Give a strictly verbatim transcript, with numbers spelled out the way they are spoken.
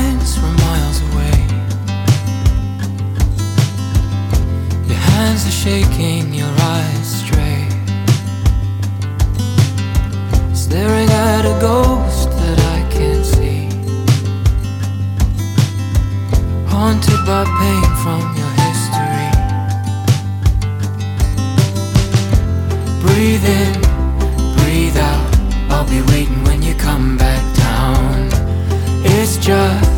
signs from miles away. Your hands are shaking, your eyes stray, staring at a ghost that I can't see, haunted by pain from your history. Breathe in, breathe out, I'll be waiting when you come back down. It's just